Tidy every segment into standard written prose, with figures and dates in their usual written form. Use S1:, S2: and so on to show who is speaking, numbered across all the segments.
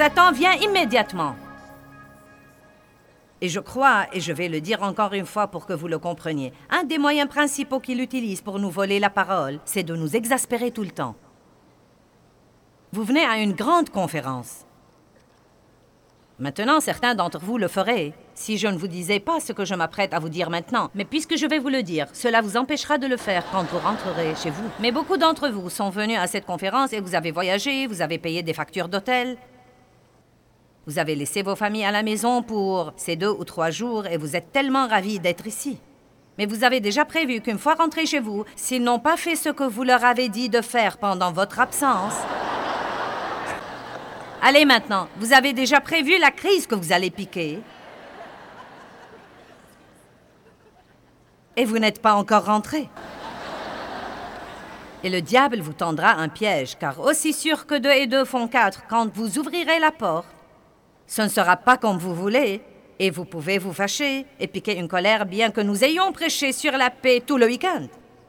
S1: attend, viens immédiatement. Et je crois, et je vais le dire encore une fois pour que vous le compreniez, un des moyens principaux qu'il utilise pour nous voler la parole, c'est de nous exaspérer tout le temps. Vous venez à une grande conférence. Maintenant, certains d'entre vous le feraient, si je ne vous disais pas ce que je m'apprête à vous dire maintenant. Mais puisque je vais vous le dire, cela vous empêchera de le faire quand vous rentrerez chez vous. Mais beaucoup d'entre vous sont venus à cette conférence et vous avez voyagé, vous avez payé des factures d'hôtel. Vous avez laissé vos familles à la maison pour ces 2 ou 3 jours et vous êtes tellement ravis d'être ici. Mais vous avez déjà prévu qu'une fois rentrés chez vous, s'ils n'ont pas fait ce que vous leur avez dit de faire pendant votre absence... Allez maintenant, vous avez déjà prévu la crise que vous allez piquer. Et vous n'êtes pas encore rentrés. Et le diable vous tendra un piège, car aussi sûr que 2 et 2 font 4, quand vous ouvrirez la porte, ce ne sera pas comme vous voulez, et vous pouvez vous fâcher et piquer une colère bien que nous ayons prêché sur la paix tout le week-end.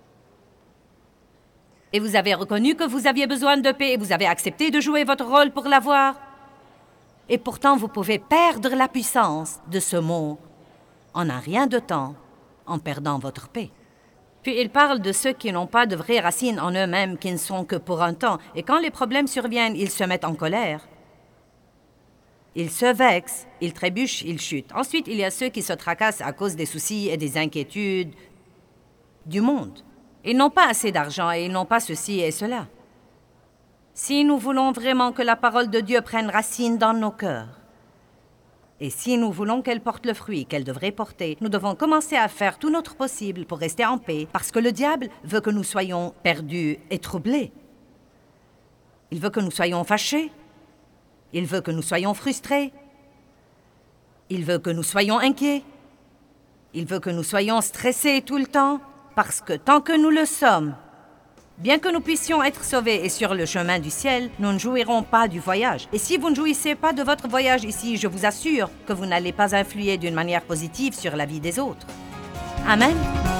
S1: Et vous avez reconnu que vous aviez besoin de paix et vous avez accepté de jouer votre rôle pour l'avoir. Et pourtant, vous pouvez perdre la puissance de ce mot en un rien de temps, en perdant votre paix. Puis il parle de ceux qui n'ont pas de vraies racines en eux-mêmes, qui ne sont que pour un temps. Et quand les problèmes surviennent, ils se mettent en colère. Ils se vexent, ils trébuchent, ils chutent. Ensuite, il y a ceux qui se tracassent à cause des soucis et des inquiétudes du monde. Ils n'ont pas assez d'argent et ils n'ont pas ceci et cela. Si nous voulons vraiment que la parole de Dieu prenne racine dans nos cœurs, et si nous voulons qu'elle porte le fruit qu'elle devrait porter, nous devons commencer à faire tout notre possible pour rester en paix, parce que le diable veut que nous soyons perdus et troublés. Il veut que nous soyons fâchés. Il veut que nous soyons frustrés. Il veut que nous soyons inquiets. Il veut que nous soyons stressés tout le temps, parce que tant que nous le sommes, bien que nous puissions être sauvés et sur le chemin du ciel, nous ne jouirons pas du voyage. Et si vous ne jouissez pas de votre voyage ici, je vous assure que vous n'allez pas influer d'une manière positive sur la vie des autres. Amen.